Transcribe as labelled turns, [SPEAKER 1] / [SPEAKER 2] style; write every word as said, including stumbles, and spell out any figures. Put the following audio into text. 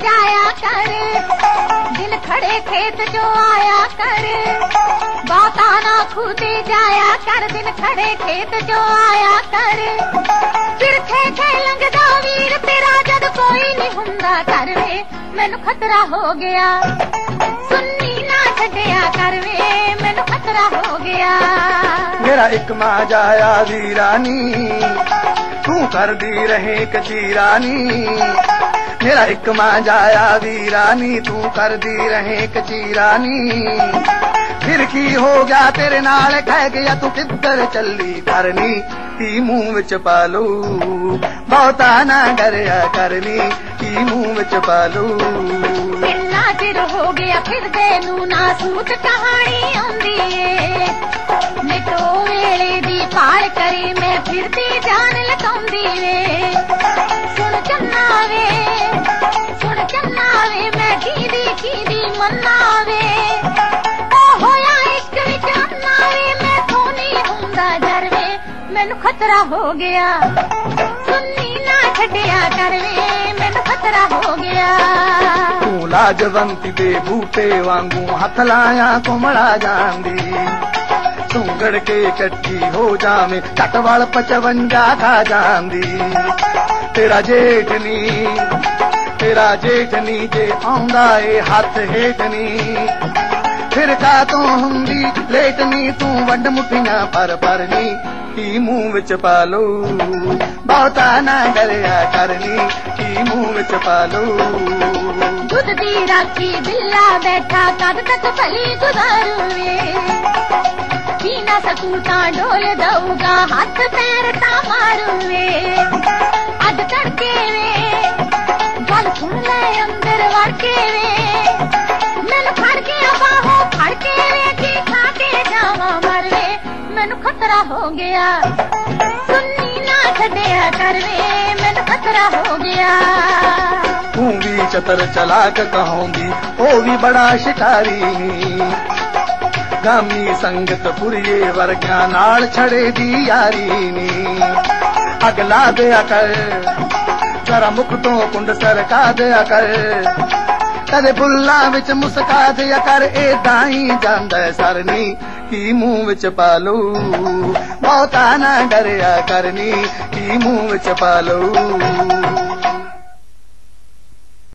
[SPEAKER 1] जाया कर, दिन खड़े खेत जो आया कर, बाता ना खुदे जाया कर, दिन खड़े खेत जो आया कर, फिर थे थे लंघदा वीर तेरा जद कोई नहीं हुंदा कर वे, मैनू खतरा हो गया, सुन्नी ना छड्डिया कर वे, मैनू खतरा हो गया।
[SPEAKER 2] मेरा एक मां जाया वीरानी तू कर दी रहे कचीरानी, मेरा एक मां जाया वीरानी तू कर दी रहे कचीरानी, फिर की हो गया तेरे नाल कह गया तू किधर चली करनी, की मुंह विच पालू बहुता ना डरिया करनी, की मुंह विच पालू।
[SPEAKER 1] किन्ना चिर हो गया फिर तेनू ना सूत कहानी आउंदी ए, निटो वेले दी पाल करी मैं फिरदी जान लकाउंदी वे, सुन चन्ना वे सुन चन्ना वे मैं कीदी कीदी मन्ना वे, ओ होया इश्क विच अन्ना वे मैं थोनी हुंदा डर वे, मैनू खतरा हो गया, सुन्नी ना छड्डिया कर वे, मैनू खतरा हो गया।
[SPEAKER 2] तू लाजवंती दे बूटे वांगू हथ लाया कोमड़ा जांदी, सुंगड़ के कट्ठी हो जावे चटवाल पचवंजा खा जांदी, तेरा जेठनी तेरा जेठनी जे आउंदा ए हथ हेठनी, फिर का तू हुंदी लेटनी तू वंड मुठियां पर परनी, की मुंह विच पालो बहुता ना डरिया करनी, की मुंह विच पालो।
[SPEAKER 1] दुध दी राखी बिल्ला बैठा कद तक भली गुजारूवे, की ना सकूं तां डोल दऊगा हाथ पैर ता मारूवे, अज तड़के वे गल सुन ले अंदर वड़ के वे, मैनू फड़ के बाहों फड़ के वे की खा के जावां मर वे, मैनू खतरा हो गया, सुन्नी ना छड्डिया कर वे, मैनू खतरा हो गया।
[SPEAKER 2] तू भी चतर चलाक कहूंगी ओ भी बड़ा शिकारी, गामी संगत पुरिये वर्ग्या नाल छड़े दी यारी नी, अगला दिया कर जरा मुख तो कुंड सरका दिया कर, कदे बुल्ला विच मुस्का दिया कर, ए दाई जांदा सरनी, की मुंह विच पालो बहुता ना डरिया करनी, की मुंह विच पालो।